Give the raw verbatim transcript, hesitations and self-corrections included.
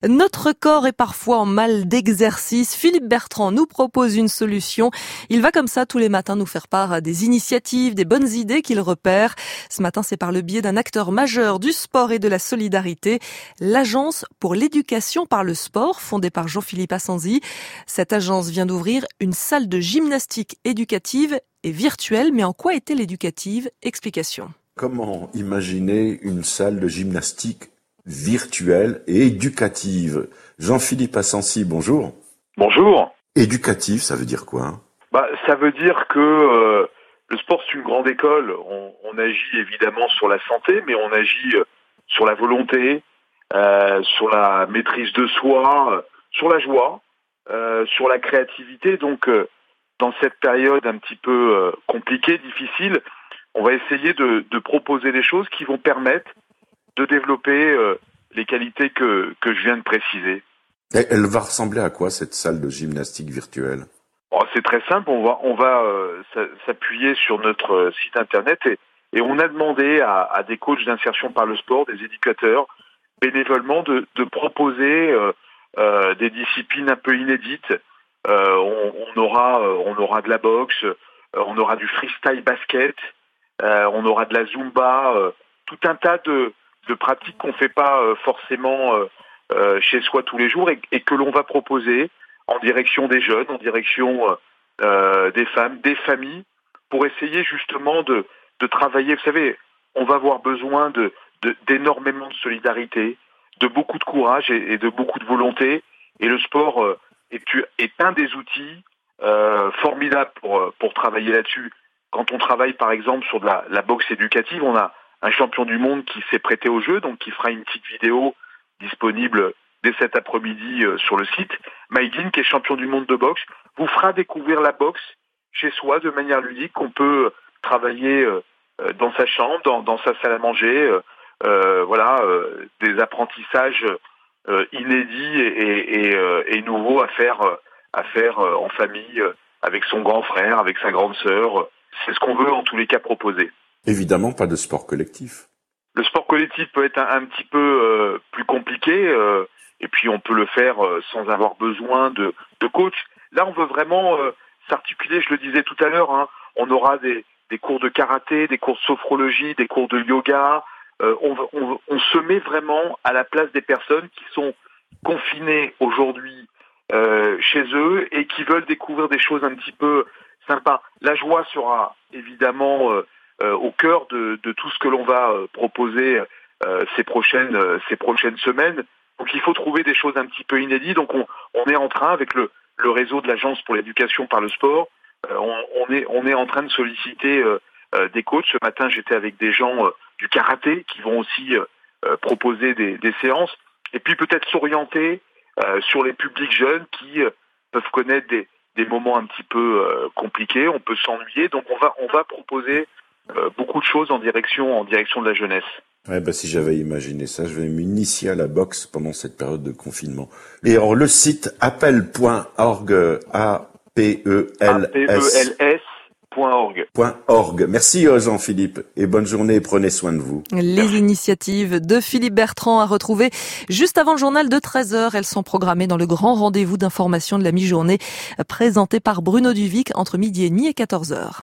Notre corps est parfois en mal d'exercice. Philippe Bertrand nous propose une solution. Il va comme ça tous les matins nous faire part des initiatives, des bonnes idées qu'il repère. Ce matin, c'est par le biais d'un acteur majeur du sport et de la solidarité, l'Agence pour l'éducation par le sport, fondée par Jean-Philippe Assanzi. Cette agence vient d'ouvrir une salle de gymnastique éducative et virtuelle. Mais en quoi est-elle éducative? Explication. Comment imaginer une salle de gymnastique virtuelle et éducative? Jean-Philippe Assanzi, bonjour. Bonjour. Éducative, ça veut dire quoi? Bah, ça veut dire que euh, le sport, c'est une grande école. On, on agit évidemment sur la santé, mais on agit euh, sur la volonté, euh, sur la maîtrise de soi, euh, sur la joie, euh, sur la créativité. Donc, euh, dans cette période un petit peu euh, compliquée, difficile, on va essayer de, de proposer des choses qui vont permettre de développer euh, les qualités que, que je viens de préciser. Et elle va ressembler à quoi, cette salle de gymnastique virtuelle? Bon, c'est très simple, on va, on va euh, s'appuyer sur notre euh, site internet et, et on a demandé à, à des coachs d'insertion par le sport, des éducateurs, bénévolement de, de proposer euh, euh, des disciplines un peu inédites. Euh, on, on, aura, euh, on aura de la boxe, euh, on aura du freestyle basket, euh, on aura de la zumba, euh, tout un tas de de pratiques qu'on ne fait pas euh, forcément euh, euh, chez soi tous les jours et, et que l'on va proposer en direction des jeunes, en direction euh, des femmes, des familles, pour essayer justement de, de travailler. Vous savez, on va avoir besoin de, de, d'énormément de solidarité, de beaucoup de courage et, et de beaucoup de volonté. Et le sport euh, est, est un des outils euh, formidables pour, pour travailler là-dessus. Quand on travaille par exemple sur de la, la boxe éducative, on a un champion du monde qui s'est prêté au jeu, donc qui fera une petite vidéo disponible dès cet après-midi euh, sur le site. Maïdine, qui est champion du monde de boxe, vous fera découvrir la boxe chez soi de manière ludique, qu'on peut travailler euh, dans sa chambre, dans, dans sa salle à manger, euh, euh, voilà, euh, des apprentissages euh, inédits et, et, et, euh, et nouveaux à faire, à faire euh, en famille, euh, avec son grand frère, avec sa grande sœur. C'est ce qu'on veut en tous les cas proposer. Évidemment, pas de sport collectif. Le sport collectif peut être un, un petit peu euh, plus compliqué, euh, et puis on peut le faire euh, sans avoir besoin de, de coach. Là, on veut vraiment euh, s'articuler, je le disais tout à l'heure, hein, on aura des, des cours de karaté, des cours de sophrologie, des cours de yoga. Euh, on, on, on se met vraiment à la place des personnes qui sont confinées aujourd'hui euh, chez eux et qui veulent découvrir des choses un petit peu sympas. La joie sera évidemment euh, Euh, au cœur de, de tout ce que l'on va euh, proposer euh, ces prochaines euh, ces prochaines semaines. Donc il faut trouver des choses un petit peu inédites. Donc on, on est en train, avec le, le réseau de l'Agence pour l'éducation par le sport, euh, on, on est on est en train de solliciter euh, euh, des coachs. Ce matin, j'étais avec des gens euh, du karaté qui vont aussi euh, euh, proposer des, des séances. Et puis peut-être s'orienter euh, sur les publics jeunes qui euh, peuvent connaître des, des moments un petit peu euh, compliqués. On peut s'ennuyer. Donc on va on va proposer Euh, beaucoup de choses en direction, en direction de la jeunesse. Ouais, bah, si j'avais imaginé ça, je vais m'initier à la boxe pendant cette période de confinement. Et alors, le site appel point org, A P E L S point org. .org. Merci Jean-Philippe et bonne journée et prenez soin de vous. Les Merci. initiatives de Philippe Bertrand à retrouver juste avant le journal de treize heures. Elles sont programmées dans le grand rendez-vous d'information de la mi-journée présenté par Bruno Duvic entre midi et demi et quatorze heures.